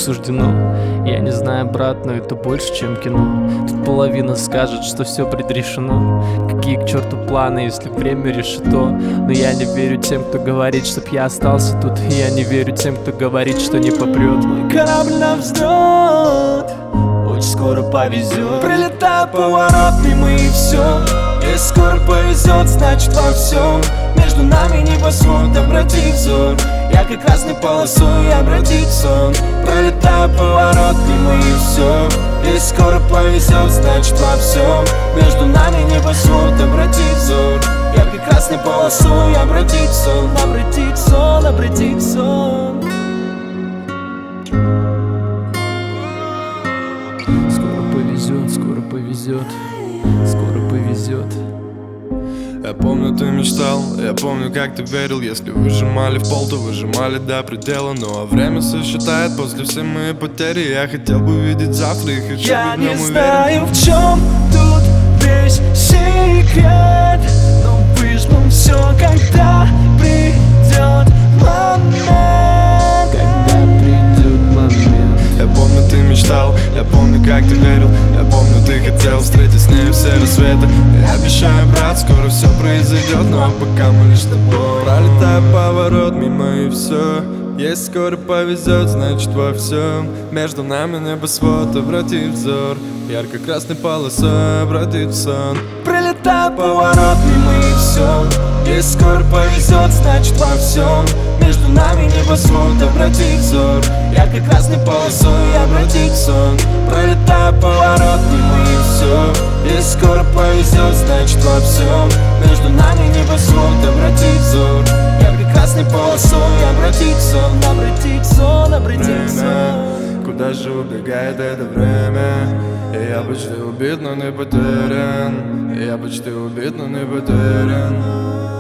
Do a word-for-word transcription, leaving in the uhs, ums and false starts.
суждено. Я не знаю, брат, но это больше, чем кино. Тут половина скажет, что все предрешено. Какие к черту планы, если время решето? Но я не верю тем, кто говорит, чтоб я остался тут. И я не верю тем, кто говорит, что не попрет. Мой корабль на взлет, очень скоро повезет. Прилетает поворот мимо и все. Если скоро повезет, значит во всем между нами небосвод, обрати взор. Я как красной полосой обратить сон. Пролетаю поворот мимо и все. Если скоро повезет, значит во всем между нами небосвод, обрати взор. Я как красной полосой обратить сон, обратить сон, обратить сон. Скоро повезет, скоро повезет, скоро повезет. Я помню, ты мечтал, я помню, как ты верил. Если выжимали в пол, то выжимали до предела. Ну а время сосчитает после всей моей потери. Я хотел бы видеть завтра и хочу Я быть в не нем знаю, уверен. в чем тут весь секрет, но выжмем все, когда придет момент. Когда придет момент. Я помню, ты мечтал, я помню, как ты верил. Я помню, ты хотел встретить с ней все рассветы. Я обещаю, брат, скоро все произойдет. Ну а пока мы лишь с тобой. Пролетаю поворот мимо и все. Если скоро повезет, значит во всем между нами небосвод, обрати взор. Ярко-красной полосой обратит в сон. Прилетает поворот мимо и все. Если скоро повезет, значит во всем между нами небосвод, обрати взор. Ярко-красной полосой обратить сон. Пролетает поворот мимо и все. Если скоро повезет, значит во всем между нами небосвод, обрати взор. Ярко-красной полосой обратить сон, обратить сон, обратить сон. Куда же убегает это время? И я почти убит, но не потерян. И я почти убит, но не потерян.